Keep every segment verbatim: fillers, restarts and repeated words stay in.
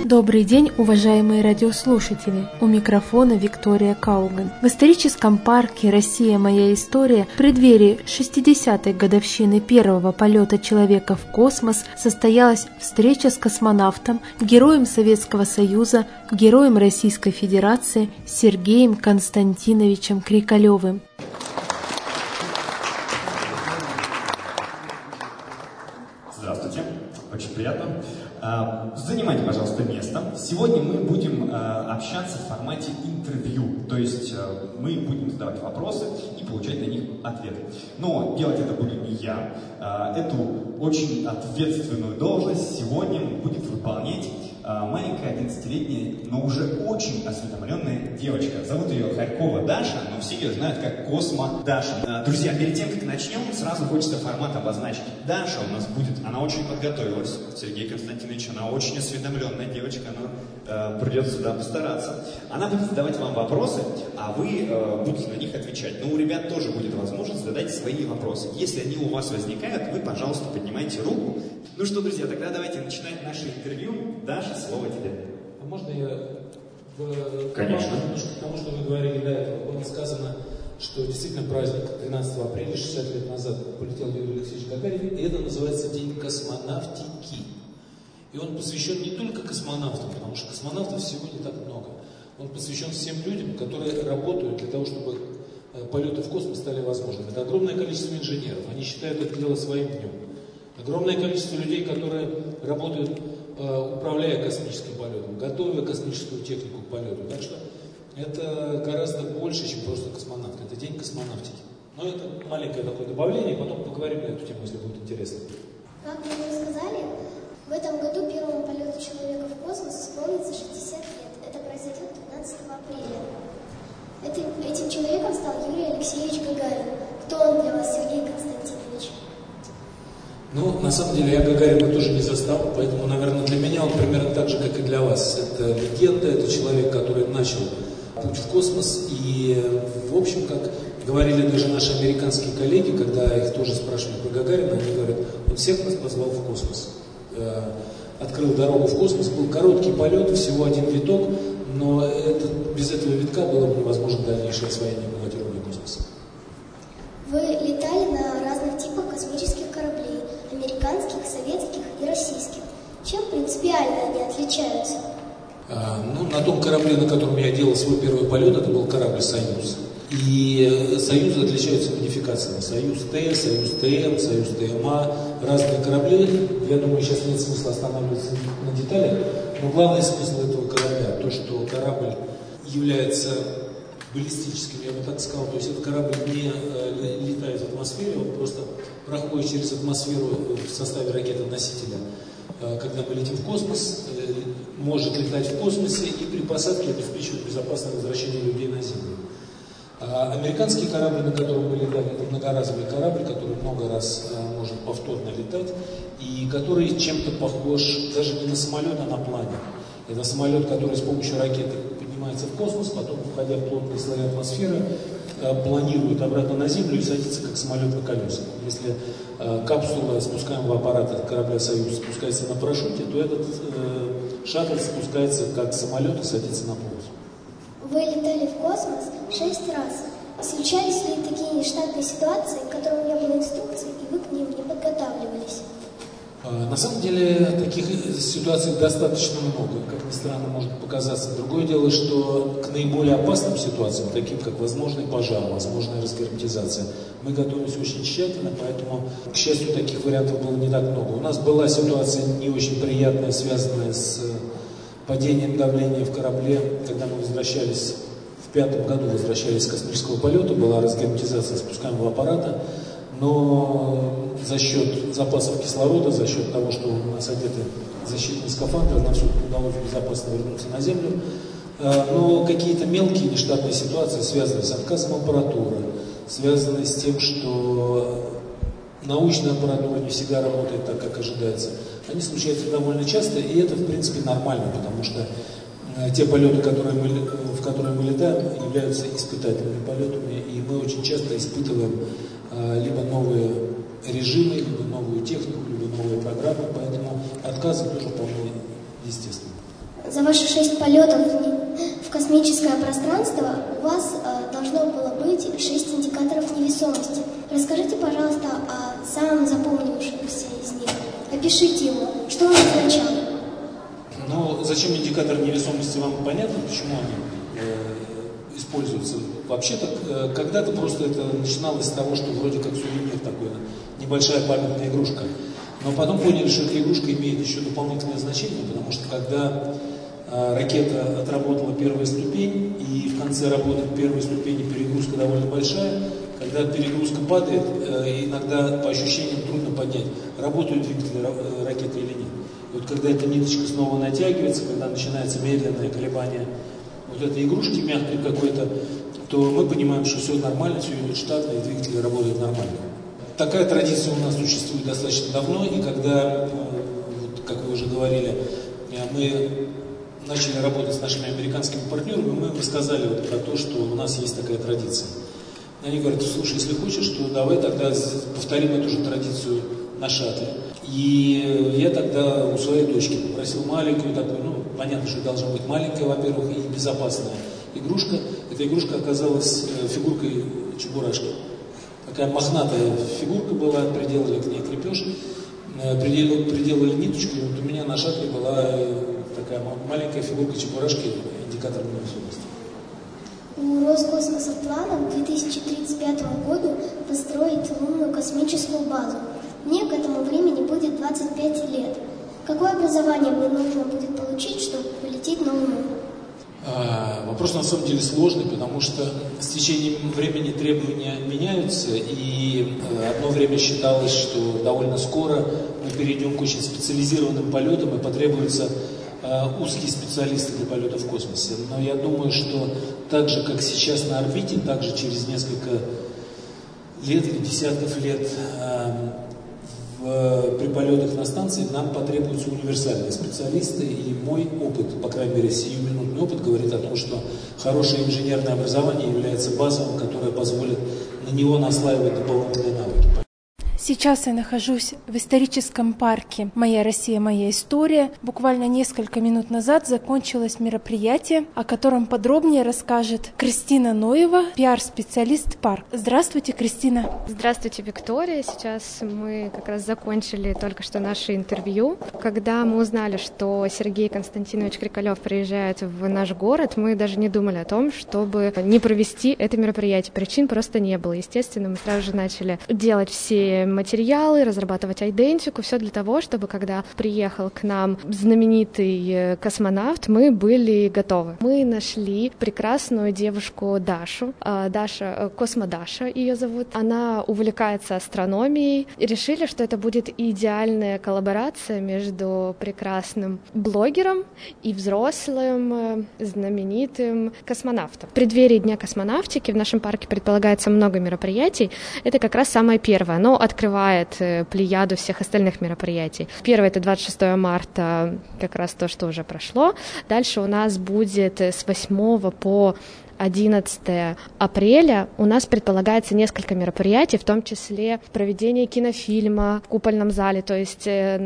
Добрый день, уважаемые радиослушатели! У микрофона Виктория Кауган. В историческом парке «Россия. Моя история» в преддверии шестидесятой годовщины первого полета человека в космос состоялась встреча с космонавтом, героем Советского Союза, героем Российской Федерации Сергеем Константиновичем Крикалевым. Здравствуйте, очень приятно. Занимайте, пожалуйста, место. Сегодня мы будем общаться в формате интервью, то есть мы будем задавать вопросы и получать на них ответы. Но делать это буду не я. Эту очень ответственную должность сегодня будет выполнять маленькая одиннадцатилетняя, но уже очень осведомленная девочка. Зовут ее Харькова Даша, но все ее знают как Космо Даша. Друзья, перед тем, как начнем, сразу хочется формат обозначить. Даша у нас будет, она очень подготовилась, Сергей Константинович, она очень осведомленная девочка, она э, придется сюда постараться. Она будет задавать вам вопросы, а вы э, будете на них отвечать. Но у ребят тоже будет возможность задать свои вопросы. Если они у вас возникают, вы, пожалуйста, поднимайте руку. Ну что, друзья, тогда давайте начинать наше интервью. Даша, слово тебе. А можно я... В... Конечно. К тому, что вы говорили до этого, было сказано, что действительно праздник тринадцатого апреля, шестьдесят лет назад, полетел Юрий Алексеевич Гагарин, и это называется День космонавтики. И он посвящен не только космонавтам, потому что космонавтов всего не так много. Он посвящен всем людям, которые работают для того, чтобы полеты в космос стали возможными. Это огромное количество инженеров, они считают это дело своим днем. Огромное количество людей, которые работают, управляя космическим полетом, готовя космическую технику к полету. Так что это гораздо больше, чем просто космонавт. Это день космонавтики. Но это маленькое такое добавление, потом поговорим на эту тему, если будет интересно. Как вы уже сказали, в этом году первому полету человека в космос исполнится шестьдесят лет. Это произойдет двенадцатого апреля. Этим, этим человеком стал Юрий Алексеевич Гагарин. Кто он для вас, Сергей Константинович? Ну, на самом деле, я Гагарина тоже не застал, поэтому, наверное, для меня он примерно так же, как и для вас. Это легенда, это человек, который начал путь в космос, и, в общем, как говорили даже наши американские коллеги, когда их тоже спрашивали про Гагарина, они говорят, он всех нас позвал в космос. Открыл дорогу в космос, был короткий полет, всего один виток, но это, без этого витка было бы невозможно дальнейшее освоение баллотирования космоса. Вы летали на разных типах космических кораблей, американских, советских и российских. Чем принципиально они отличаются? А, ну, на том корабле, на котором я делал свой первый полет, это был корабль «Союз». И «Союзы» отличаются модификациями. «Союз-Т», «Союз-ТМ», «Союз-ТМА», разные корабли. Я думаю, сейчас нет смысла останавливаться на деталях. Но главный смысл этого корабля, то, что корабль является баллистическим, я бы так сказал, то есть этот корабль не э, летает в атмосфере, он просто проходит через атмосферу в составе ракеты-носителя. Э, когда мы летим в космос, э, может летать в космосе и при посадке обеспечивать безопасное возвращение людей на Землю. А американский корабль, на котором мы летали, это многоразовый корабль, который много раз э, может повторно летать, и который чем-то похож даже не на самолет, а на планер. Это самолет, который с помощью ракеты поднимается в космос, потом, входя в плотные слои атмосферы, э, планирует обратно на Землю и садится как самолет на колесах. Если э, капсула спускаемого аппарата корабля «Союз» спускается на парашюте, то этот э, шаттл спускается как самолет и садится на полосу. Вы летали в космос шесть раз. Случались ли такие нештатные ситуации, к которым не было инструкций, и вы к ним не подготавливались? На самом деле таких ситуаций достаточно много, как ни странно может показаться. Другое дело, что к наиболее опасным ситуациям, таким как возможный пожар, возможная разгерметизация, мы готовимся очень тщательно, поэтому, к счастью, таких вариантов было не так много. У нас была ситуация не очень приятная, связанная с падением давления в корабле, когда мы возвращались, в пятом году возвращались с космического полета, была разгерметизация спускаемого аппарата, но за счет запасов кислорода, за счет того, что у нас одеты защитные скафандры, нам все-таки удалось безопасно вернуться на Землю. Но какие-то мелкие нештатные ситуации, связанные с отказом аппаратуры, связанные с тем, что научная аппаратура не всегда работает так, как ожидается, они случаются довольно часто, и это, в принципе, нормально, потому что те полеты, которые мы, в которые мы летаем, являются испытательными полетами, и мы очень часто испытываем либо новые режимы, либо новую технику, либо новые программы, поэтому отказы тоже вполне естественны. За ваши шесть полетов в космическое пространство у вас э, должно было быть шесть индикаторов невесомости. Расскажите, пожалуйста, о самом запомнившемся из них. Опишите его. Что он означал? Ну, зачем индикатор невесомости, вам понятно, почему они э, используются? Вообще-то, э, когда-то просто это начиналось с того, что вроде как сувенир такой, небольшая памятная игрушка. Но потом поняли, что эта игрушка имеет еще дополнительное значение, потому что когда э, ракета отработала первую ступень, и в конце работы первой ступени перегрузка довольно большая, когда перегрузка падает, э, иногда по ощущениям трудно понять, работают двигатели э, ракеты или нет. И вот когда эта ниточка снова натягивается, когда начинается медленное колебание вот этой игрушки мягкой какой-то, то мы понимаем, что все нормально, все идет штатно, и двигатели работают нормально. Такая традиция у нас существует достаточно давно, и когда, вот, как вы уже говорили, мы начали работать с нашими американскими партнерами, мы им рассказали вот про то, что у нас есть такая традиция. Они говорят: слушай, если хочешь, то давай тогда повторим эту же традицию на шаттле. И я тогда у своей дочки попросил маленькую такую, ну, понятно, что должна быть маленькая, во-первых, и безопасная игрушка. Эта игрушка оказалась фигуркой Чебурашки. Такая мохнатая фигурка была, приделали к ней крепеж, приделали, приделали ниточку, и вот у меня на шаттле была такая маленькая фигурка Чебурашки, индикатор невесомости. У Роскосмоса в планах к две тысячи тридцать пятому году построить лунную космическую базу. Мне к этому времени будет двадцать пять лет. Какое образование мне нужно будет получить, чтобы полететь на Луну? А, вопрос на самом деле сложный, потому что с течением времени требования меняются, и одно время считалось, что довольно скоро мы перейдем к очень специализированным полетам, и потребуются а, узкие специалисты для полета в космосе. Но я думаю, что так же, как сейчас на орбите, так же через несколько лет или десятков лет а, в, при полетах на станции нам потребуются универсальные специалисты, и мой опыт, по крайней мере сиюминутный опыт, говорит о том, что хорошее инженерное образование является базовым, которое позволит на него наслаивать дополнительные навыки. Сейчас я нахожусь в историческом парке «Моя Россия, моя история». Буквально несколько минут назад закончилось мероприятие, о котором подробнее расскажет Кристина Ноева, пиар-специалист парка. Здравствуйте, Кристина. Здравствуйте, Виктория. Сейчас мы как раз закончили только что наше интервью. Когда мы узнали, что Сергей Константинович Крикалев приезжает в наш город, мы даже не думали о том, чтобы не провести это мероприятие. Причин просто не было. Естественно, мы сразу же начали делать все материалы, разрабатывать идентику, все для того, чтобы когда приехал к нам знаменитый космонавт, мы были готовы. Мы нашли прекрасную девушку Дашу, Даша, Космодаша ее зовут. Она увлекается астрономией. И решили, что это будет идеальная коллаборация между прекрасным блогером и взрослым знаменитым космонавтом. В преддверии Дня космонавтики в нашем парке предполагается много мероприятий. Это как раз самое первое. Оно открывает плеяду всех остальных мероприятий. Первое — это двадцать шестого марта, как раз то, что уже прошло. Дальше у нас будет с восьмого по одиннадцатого апреля у нас предполагается несколько мероприятий, в том числе проведение кинофильма в купольном зале, то есть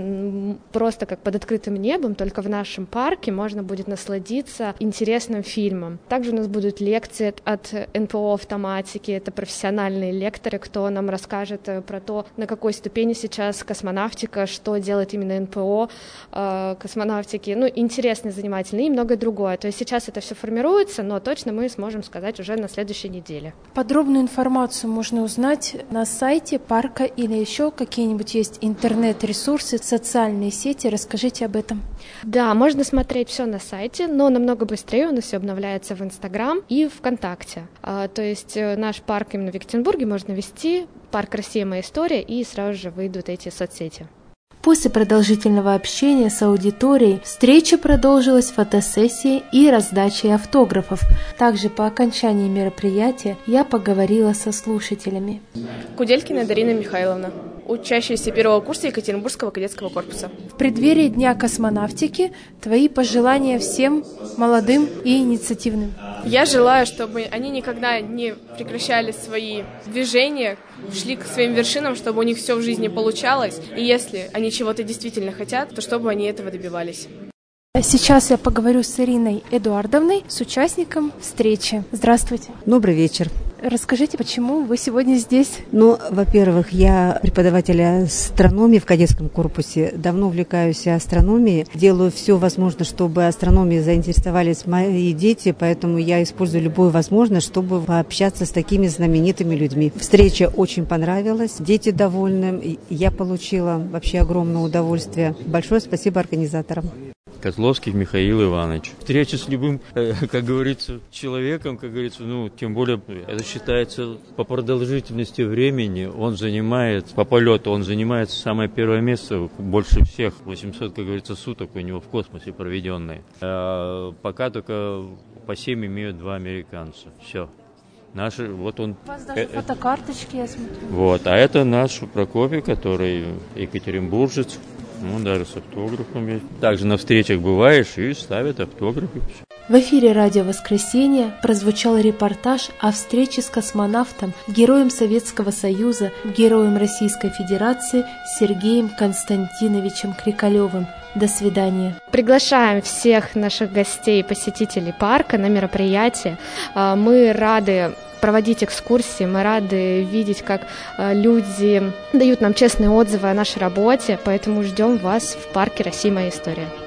э, просто как под открытым небом, только в нашем парке можно будет насладиться интересным фильмом. Также у нас будут лекции от эн пэ о автоматики, это профессиональные лекторы, кто нам расскажет про то, на какой ступени сейчас космонавтика, что делает именно эн пэ о э, космонавтики, ну, интересно, занимательно и многое другое. То есть сейчас это все формируется, но точно мы сможем можем сказать уже на следующей неделе. Подробную информацию можно узнать на сайте парка или еще какие-нибудь есть интернет-ресурсы, социальные сети. Расскажите об этом. Да, можно смотреть все на сайте, но намного быстрее у нас все обновляется в Инстаграм и ВКонтакте. А, то есть наш парк именно в Екатеринбурге можно ввести «Парк Россия, моя история», и сразу же выйдут эти соцсети. После продолжительного общения с аудиторией встреча продолжилась фотосессией и раздачей автографов. Также по окончании мероприятия я поговорила со слушателями. Куделькина Дарина Михайловна, учащаяся первого курса Екатеринбургского кадетского корпуса. В преддверии Дня космонавтики твои пожелания всем молодым и инициативным. Я желаю, чтобы они никогда не прекращали свои движения, шли к своим вершинам, чтобы у них все в жизни получалось. И если они чего-то действительно хотят, то чтобы они этого добивались. Сейчас я поговорю с Ириной Эдуардовной, с участником встречи. Здравствуйте. Добрый вечер. Расскажите, почему вы сегодня здесь? Ну, во-первых, я преподаватель астрономии в кадетском корпусе. Давно увлекаюсь астрономией. Делаю все возможное, чтобы астрономией заинтересовались мои дети, поэтому я использую любую возможность, чтобы пообщаться с такими знаменитыми людьми. Встреча очень понравилась, дети довольны, я получила вообще огромное удовольствие. Большое спасибо организаторам. Козловский Михаил Иванович. Встреча с любым, как говорится, человеком, как говорится, ну, тем более, это считается по продолжительности времени, он занимает, по полету, он занимает самое первое место, больше всех, восемьсот, как говорится, суток у него в космосе проведенные. А пока только по семь имеют два американца. Все. Наши, вот он. У вас даже фотокарточки, я смотрю. Вот, а это наш Прокопий, который екатеринбуржец. Ну, даже с автографом есть. Также на встречах бываешь и ставят автографы. В эфире «Радио Воскресенье» прозвучал репортаж о встрече с космонавтом, героем Советского Союза, героем Российской Федерации Сергеем Константиновичем Крикалевым. До свидания. Приглашаем всех наших гостей и посетителей парка на мероприятие. Мы рады проводить экскурсии, мы рады видеть, как люди дают нам честные отзывы о нашей работе, поэтому ждем вас в парке «Россия. Моя история».